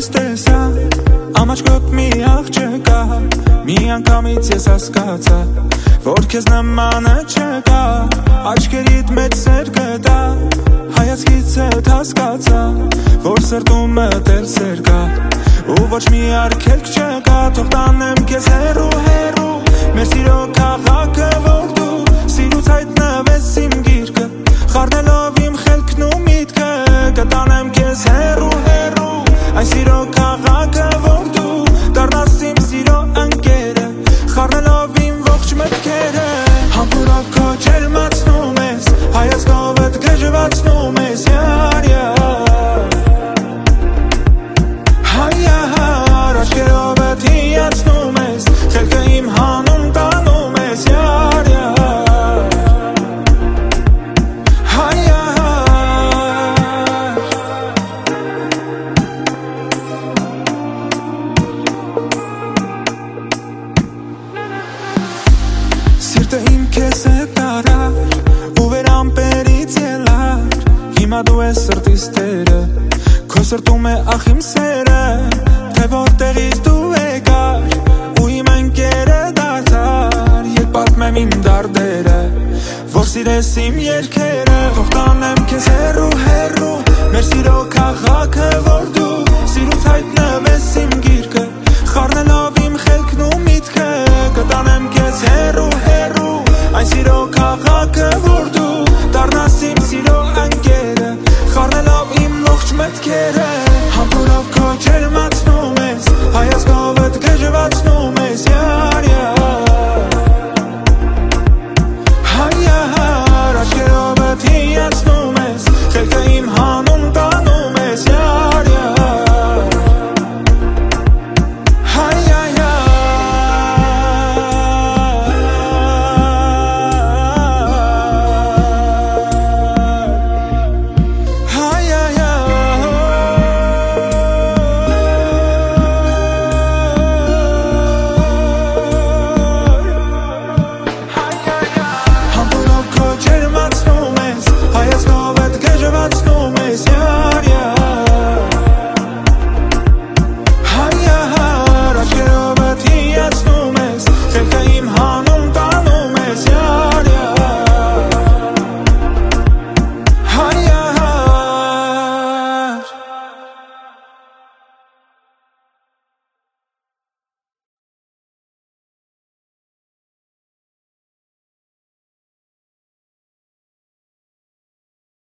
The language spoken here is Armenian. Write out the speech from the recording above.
ես տեսա Ամաչկոտ մի աղջկա Մի անգամից ես հասկացա Որ քեզ նմանը չկա Աչքերիդ մեծ սեր գտա Հայացքիցդ հասկացա Որ սրտումը դեռ սեր կա Ու ոչ մի արգելք չկա Թող տանեմ քեզ հեռու հեռու Մեր սիրո քաղաքը որ դու Սիրուց հայտնվես իմ գիրկը Խառնելով իմ խելքն ու միտքը Կտանեմ քեզ հեռու հեռու Այն սիրո քաղաքը որ դու Դառնաս իմ սիրո ընկերը Խառնելով իմ ողջ մտքերը Համբուրով քո ջերմացնում ես Հայացքովդ գժվացնում ես Յար յար Հայար Աչքերովդ հիացնում ես Խելքը իմ հանուն տանում ես Յար յար Սիրտը իմ քեզ է տարար Ու վեր ամպերից ելար Հիմա դու ես սրտիս տերը Քո սրտում է ախ իմ սերը Թե որտեղից դու եկար Ու իմ ընկերը դարձար Երբ պատմեմ իմ դարդերը Որ սիրես իմ երգերը Թող տանեմ քեզ հեռու հեռու Մեր սիրո քաղաքը որ դու Սիրուց հայտնվես իմ գիրկը Խառնելով իմ խելքն ու միտքը Կտանեմ քեզ հեռու հեռու Այն սիրո քաղաքը որ